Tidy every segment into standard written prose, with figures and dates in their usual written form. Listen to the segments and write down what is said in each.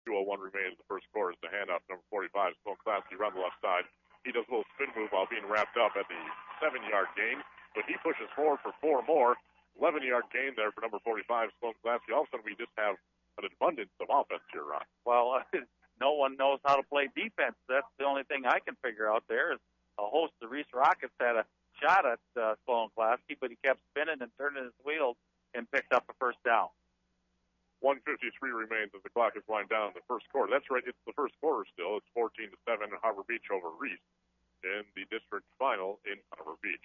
2:01 remains in the first quarter. It's the handoff, number 45, Sloan Klasky around the left side. He does a little spin move while being wrapped up at the 7-yard gain, but he pushes forward for 4 more. 11-yard gain there for number 45, Sloan Klasky. All of a sudden, we just have an abundance of offense here, Ron. Well, no one knows how to play defense. That's the only thing I can figure out there is a host of Reese Rockets had a shot at Sloan Klasky, but he kept spinning and turning his wheels and picked up a first down. 1:53 remains as the clock is winding down in the first quarter. That's right, it's the first quarter still. It's 14-7 Harbor Beach over Reese in the district final in Harbor Beach.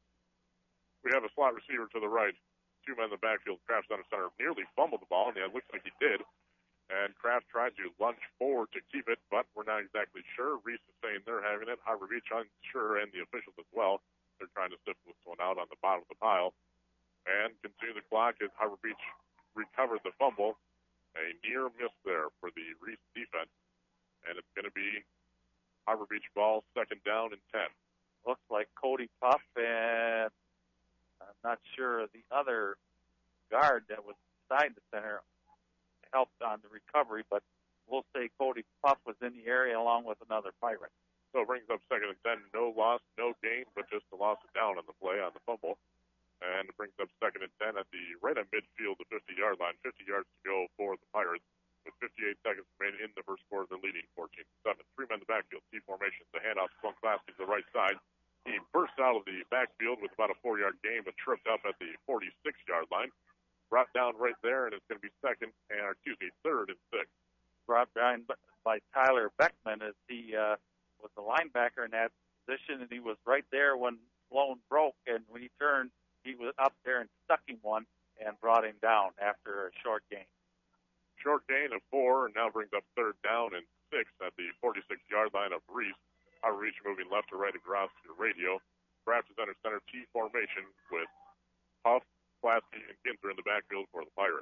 We have a slot receiver to the right. 2 men in the backfield. Kraft under center nearly fumbled the ball, and it looks like he did. And Kraft tried to lunge forward to keep it, but we're not exactly sure. Reese is saying they're having it. Harbor Beach unsure, and the officials as well. They're trying to sift this one out on the bottom of the pile. And continue the clock as Harbor Beach recovered the fumble. A near miss there for the Reese defense. And it's going to be Harbor Beach ball, 2nd down and 10. Looks like Cody Puff and I'm not sure the other guard that was beside the center helped on the recovery, but we'll say Cody Puff was in the area along with another Pirate. So it brings up 2nd and 10. No loss, no gain, but just a loss of down on the play on the fumble. And it brings up 2nd and 10 at the right at midfield, the 50-yard line. 50 yards to go for the Pirates. With 58 seconds remaining in the first quarter, they're leading 14-7. 3 men in the backfield, T formation. The handoff, Sloan Klasky to the right side. He burst out of the backfield with about a 4-yard gain, but tripped up at the 46-yard line. Brought down right there, and it's going to be 3rd and 6. Brought down by Tyler Beckman as he was the linebacker in that position, and he was right there when Sloan broke, and when he turned, he was up there and stuck him one and brought him down after a short gain. Short gain of 4, and now brings up 3rd down and 6 at the 46-yard line of Reese. Harbor Beach moving left to right across the radio. Kraft is under center T formation with Huff, Klasky, and Ginther in the backfield for the Pirates.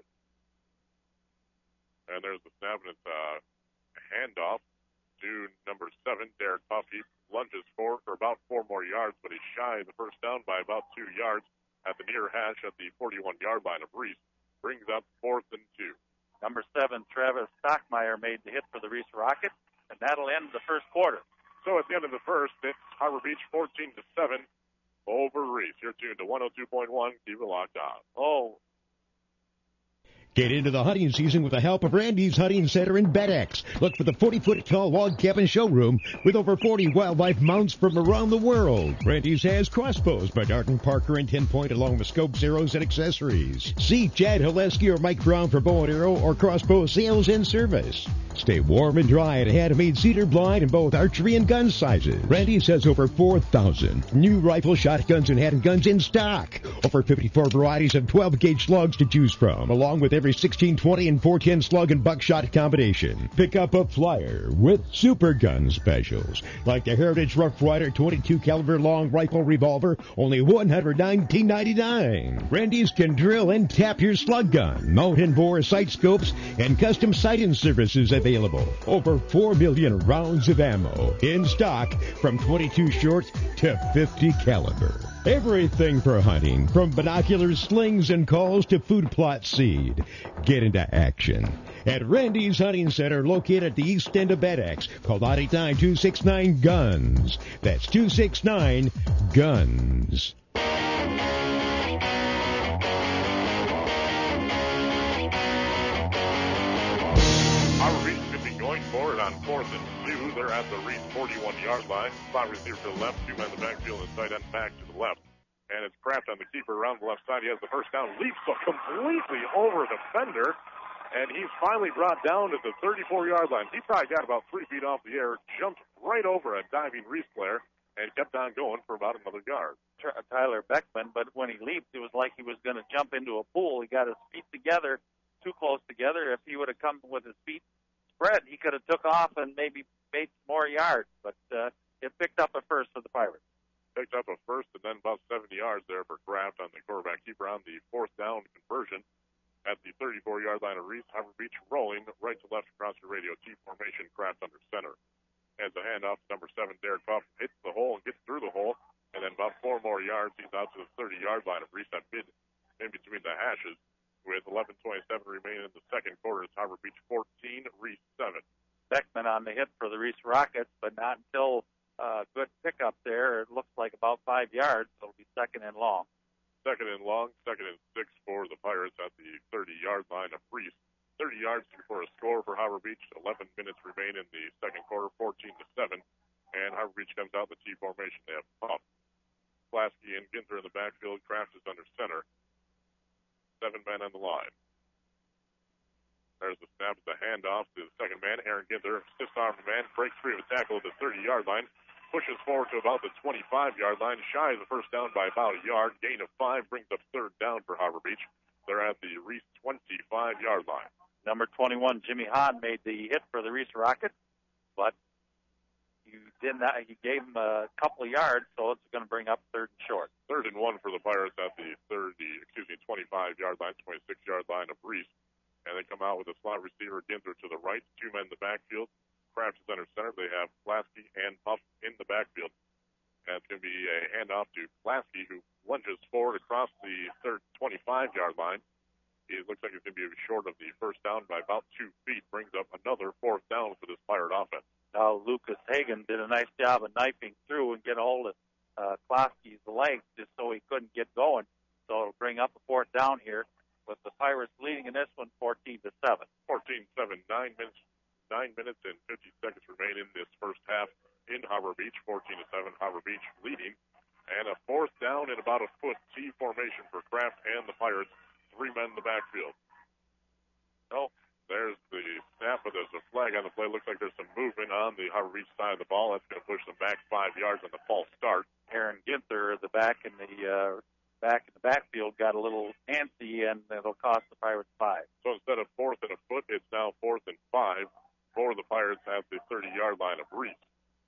And there's the snap, and it's a handoff to number 7, Derek Huff. He lunges forward for about 4 more yards, but he's shy of the first down by about 2 yards at the near hash at the 41-yard line of Reese. Brings up 4th and 2. Number 7, Travis Stockmeyer made the hit for the Reese Rockets, and that'll end the first quarter. So at the end of the first, it's Harbor Beach 14-7 over Reese. You're tuned to 102.1. Keep it locked on. Oh. Get into the hunting season with the help of Randy's Hunting Center in BedX. Look for the 40-foot tall log cabin showroom with over 40 wildlife mounts from around the world. Randy's has crossbows by Darton Parker and 10 Point along with scope zeros and accessories. See Chad Haleski or Mike Brown for bow and arrow or crossbow sales and service. Stay warm and dry at a handmade cedar blind in both archery and gun sizes. Randy's has over 4,000 new rifle, shotguns, and handguns in stock. Over 54 varieties of 12-gauge slugs to choose from, along with every 16, 20, and 410 slug and buckshot combination. Pick up a flyer with super gun specials, like the Heritage Rough Rider 22 caliber long rifle revolver, only $119.99. Randy's can drill and tap your slug gun, mount and bore sight scopes, and custom sighting services available. Over 4 million rounds of ammo in stock from 22 short to 50 caliber. Everything for hunting, from binoculars, slings, and calls to food plot seed. Get into action at Randy's Hunting Center, located at the east end of BedX. Call 989-269-GUNS. That's 269-GUNS. Harbor Beach should be going for it on 4th and 2. They're at the Reese 41-yard line. Slot receiver to the left, 2 men in the backfield, and tight end back to the left. And it's Kraft on the keeper around the left side. He has the first down, leaps completely over a defender, and he's finally brought down to the 34-yard line. He probably got about 3 feet off the air, jumped right over a diving Reese player, and kept on going for about another yard. Tyler Beckman, but when he leaped, it was like he was going to jump into a pool. He got his feet together, too close together. If he would have come with his feet spread, he could have took off and maybe made more yards, but it picked up a first for the Pirates. Picked up a first and then about 70 yards there for Kraft on the quarterback keeper on the 4th down conversion at the 34-yard line of Reese. Harbor Beach rolling right to left across the radio. T formation, Kraft under center. As a handoff, number 7, Derek Puff hits the hole and gets through the hole, and then about 4 more yards, he's out to the 30-yard line of Reese, that mid in between the hashes. with 11:27 remaining in the second quarter. It's Harbor Beach 14, Reese 7. Beckman on the hit for the Reese Rockets, but not until good pickup there. It looks like about 5 yards, so it'll be second and long. Second and long, second and 6 for the Pirates at the 30-yard line of Reese. 30 yards before a score for Harbor Beach. 11 minutes remain in the second quarter, 14-7. And Harbor Beach comes out in the T formation. They have Puff, Plasky, and Ginther in the backfield. Kraft is under center. 7 men on the line. There's the snap, the handoff to the second man, Aaron Ginther. Stiff-armed man, breaks free of a tackle at the 30-yard line. Pushes forward to about the 25-yard line. Shy of the first down by about a yard. Gain of 5 brings up third down for Harbor Beach. They're at the Reese 25-yard line. Number 21, Jimmy Hahn, made the hit for the Reese Rockets, but he gave him a couple of yards, so it's going to bring up third and short. 3rd and 1 for the Pirates at the 25-yard line, 26-yard line of Reese. And they come out with a slot receiver, Ginther, to the right. 2 men in the backfield. Kraft is under center. They have Plasky and Puff in the backfield. And it's going to be a handoff to Plasky, who lunges forward across the 25-yard line. It looks like it's going to be short of the first down by about 2 feet. Brings up another 4th down for this Pirate offense. Now, Lucas Hagan did a nice job of knifing through and get a hold of Plasky's legs just so he couldn't get going. So it'll bring up a 4th down here with the Pirates leading in this one 14-7. 14-7, 9 minutes and 50 seconds remain in this first half in Harbor Beach. 14-7, Harbor Beach leading. And a 4th down in about a foot T formation for Kraft and the Pirates. 3 men in the backfield. Oh, there's the snap, but there's a flag on the play. Looks like there's some movement on the Harbor Beach side of the ball. That's going to push them back 5 yards on the false start. Aaron Ginther, the back in the backfield, got a little antsy, and it'll cost the Pirates 5. So instead of 4th and a foot, it's now 4th and 5 for the Pirates at the 30-yard line of Reese.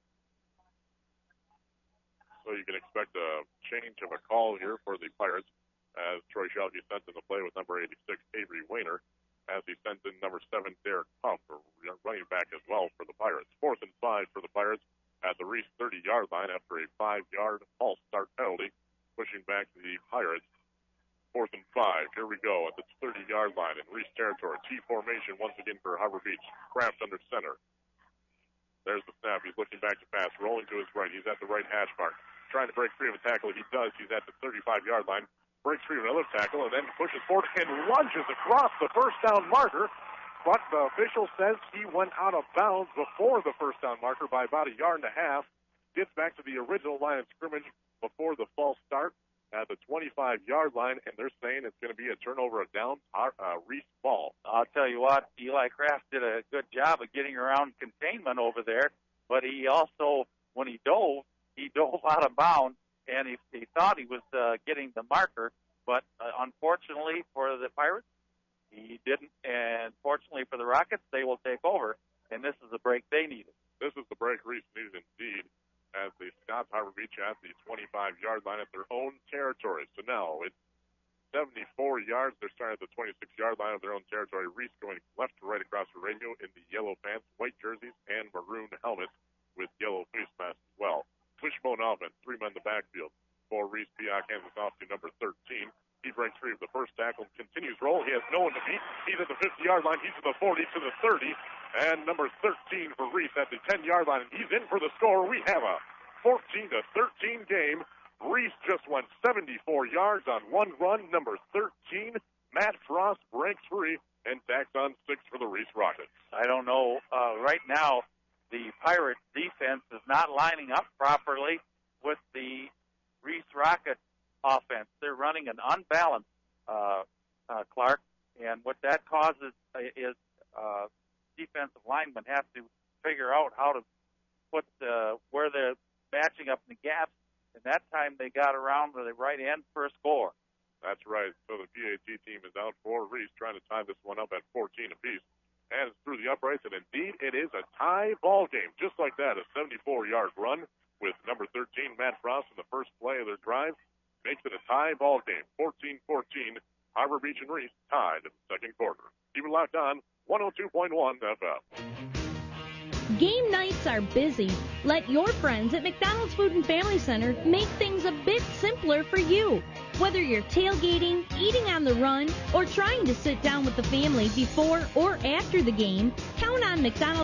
So you can expect a change of a call here for the Pirates, as Troy Schalke sent in the play with number 86, Avery Wayner, as he sent in number 7, Derek Puff, running back as well for the Pirates. 4th and 5 for the Pirates at the Reese 30-yard line after a 5-yard false start penalty, pushing back the Pirates. 4th and 5. Here we go at the 30-yard line in Reese territory. T formation once again for Harbor Beach. Kraft under center. There's the snap. He's looking back to pass, rolling to his right. He's at the right hash mark, trying to break free of a tackle. He does. He's at the 35-yard line. Breaks free of another tackle and then pushes forward and lunges across the first down marker. But the official says he went out of bounds before the first down marker by about a yard and a half. Gets back to the original line of scrimmage before the false start at the 25-yard line, and they're saying it's going to be a turnover, a down Reese ball. I'll tell you what, Eli Kraft did a good job of getting around containment over there, but he also, when he dove out of bounds. And he thought he was getting the marker, but unfortunately for the Pirates, he didn't. And fortunately for the Rockets, they will take over, and this is the break they needed. This is the break Reese needed indeed, as the Scots Harbor Beach at the 25-yard line at their own territory. So now it's 74 yards. They're starting at the 26-yard line of their own territory. Reese going left to right across the radio in the yellow pants, white jerseys, and maroon helmets with yellow face masks as well. Wishbone offense, 3 men in the backfield. For Reese, Pioch hands us off to number 13. He breaks free of the first tackle and continues roll. He has no one to beat. He's at the 50-yard line. He's to the 40, to the 30. And number 13 for Reese at the 10-yard line. And he's in for the score. We have a 14-13 game. Reese just went 74 yards on one run. Number 13, Matt Frost, breaks free and tacks on 6 for the Reese Rockets. I don't know. Right now, the Pirates defense is not lining up properly with the Reese Rocket offense. They're running an unbalanced Clark, and what that causes is defensive linemen have to figure out how to put where they're matching up in the gaps, and that time they got around to the right end for a score. That's right. So the PAT team is out for Reese, trying to tie this one up at 14 apiece. And it's through the uprights, and indeed it is a tie ball game. Just like that, a 74-yard run with number 13, Matt Frost, in the first play of their drive makes it a tie ball game. 14-14, Harbor Beach and Reese tied in the second quarter. Keep it locked on, 102.1 FM. Game nights are busy. Let your friends at McDonald's Food and Family Center make things a bit simpler for you. Whether you're tailgating, eating on the run, or trying to sit down with the family before or after the game, count on McDonald's